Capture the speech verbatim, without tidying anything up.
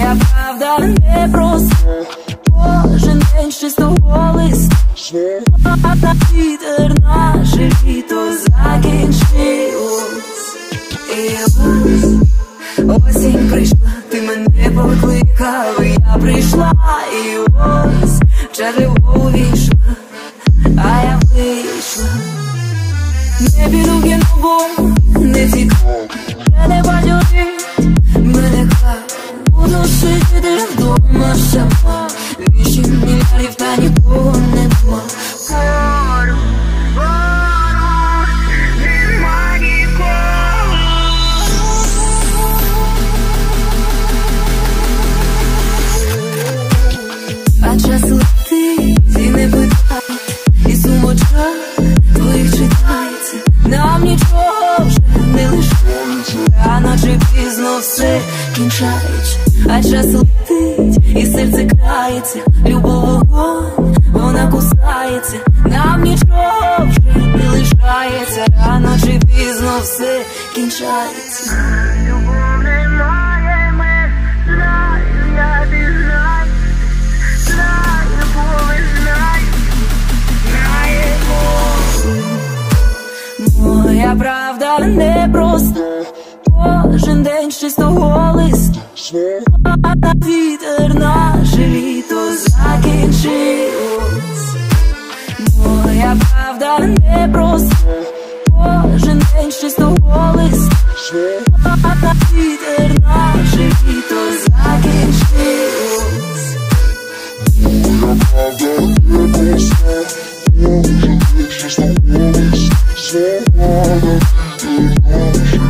Моя правда не проста. Кожен день з чистого листа. Вітер, наше літо закінчилось. І ось осінь прийшла, ти мене покликав, і я прийшла. І ось в чар любов увійшла, а я вийшла. Не піду в кіно, бо не цікаво, вже не бадьорить мене кава. Буду сидіти вдома сама, вісім мільярдів та нікого нема. Поруч, поруч, нема нікого. А час летить і не питає, і сумочка твоїх читається. Нам нічого вже не лишається, рано чи пізно все кінчається. А час летить і серце крається, любов вогонь, вона кусається. Нам нічого вже не лишається, рано чи пізно все кінчається. Любов немає меж, знаю, я ти знаю, знаю, любов і знаю, знаємо. Моя правда не проста. Кожен день з чистого листа. Вітер, наше літо закінчилось. Моя правда не проста. Кожен день з чистого листа. Вітер, наше літо закінчилось. Моя правда не проста. Кожен день з чистого листа.